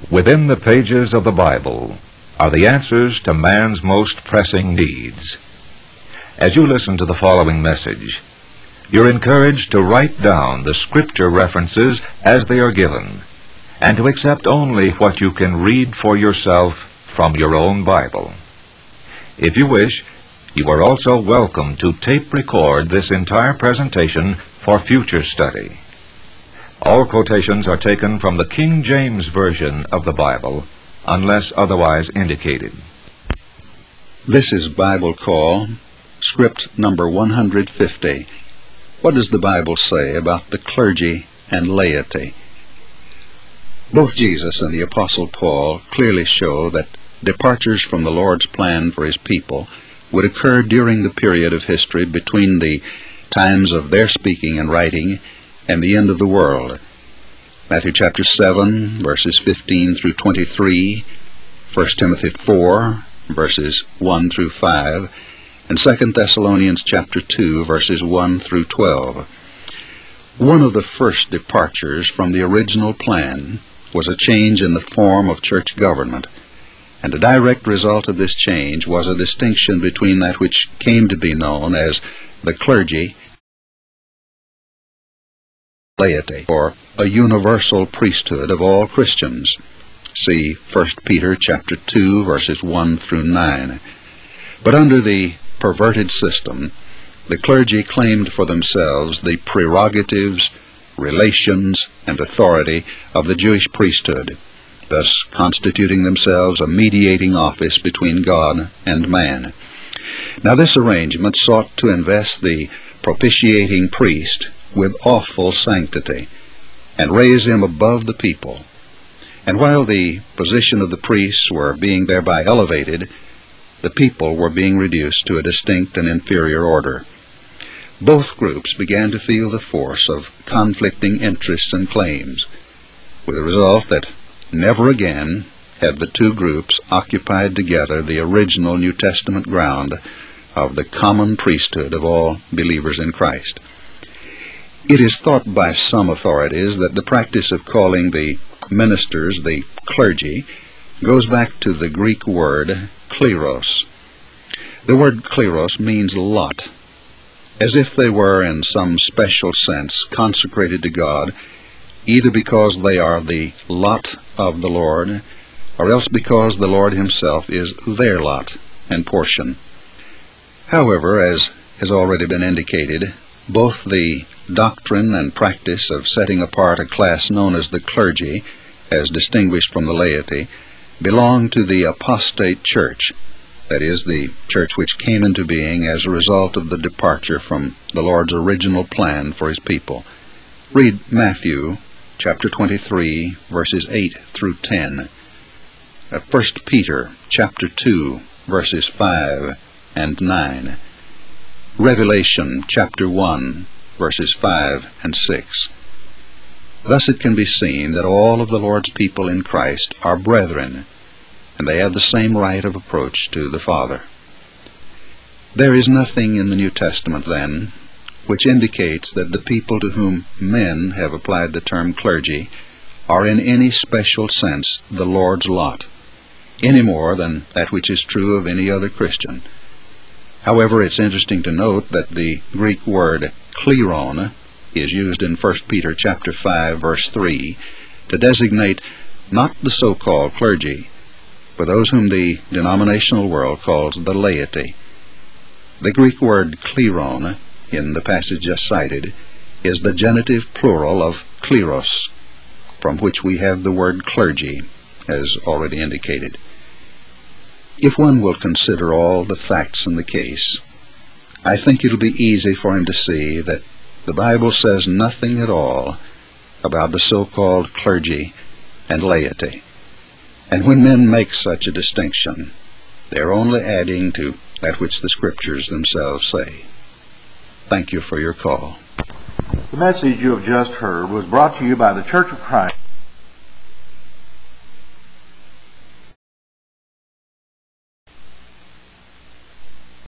Within the pages of the Bible are the answers to man's most pressing needs. As you listen to the following message, you're encouraged to write down the scripture references as they are given, and to accept only what you can read for yourself from your own Bible. If you wish, you are also welcome to tape record this entire presentation for future study. All quotations are taken from the King James Version of the Bible, unless otherwise indicated. This is Bible Call, script number 150. What does the Bible say about the clergy and laity? Both Jesus and the Apostle Paul clearly show that departures from the Lord's plan for His people would occur during the period of history between the times of their speaking and writing and the end of the world. Matthew chapter 7, verses 15 through 23, 1 Timothy 4, verses 1 through 5, and 2 Thessalonians chapter 2, verses 1 through 12. One of the first departures from the original plan was a change in the form of church government, and a direct result of this change was a distinction between that which came to be known as the clergy, laity, or a universal priesthood of all Christians. See 1 Peter chapter 2, verses 1 through 9. But under the perverted system, the clergy claimed for themselves the prerogatives, relations, and authority of the Jewish priesthood, thus constituting themselves a mediating office between God and man. Now this arrangement sought to invest the propitiating priest with awful sanctity and raise him above the people. And while the position of the priests were being thereby elevated, the people were being reduced to a distinct and inferior order. Both groups began to feel the force of conflicting interests and claims, with the result that never again had the two groups occupied together the original New Testament ground of the common priesthood of all believers in Christ. It is thought by some authorities that the practice of calling the ministers the clergy goes back to the Greek word kleros. The word kleros means lot, as if they were in some special sense consecrated to God, either because they are the lot of the Lord, or else because the Lord Himself is their lot and portion. However, as has already been indicated, both the doctrine and practice of setting apart a class known as the clergy, as distinguished from the laity, belong to the apostate church, that is, the church which came into being as a result of the departure from the Lord's original plan for His people. Read Matthew chapter 23, verses 8 through 10. 1 Peter chapter 2, verses 5 and 9. Revelation chapter 1, verses 5 and 6. Thus it can be seen that all of the Lord's people in Christ are brethren, and they have the same right of approach to the Father. There is nothing in the New Testament, then, which indicates that the people to whom men have applied the term clergy are in any special sense the Lord's lot, any more than that which is true of any other Christian. However, it's interesting to note that the Greek word kleron is used in 1 Peter chapter 5, verse 3, to designate not the so-called clergy, but those whom the denominational world calls the laity. The Greek word kleron, in the passage just cited, is the genitive plural of kleros, from which we have the word clergy, as already indicated. If one will consider all the facts in the case, I think it'll be easy for him to see that the Bible says nothing at all about the so-called clergy and laity. And when men make such a distinction, they're only adding to that which the Scriptures themselves say. Thank you for your call. The message you have just heard was brought to you by the Church of Christ.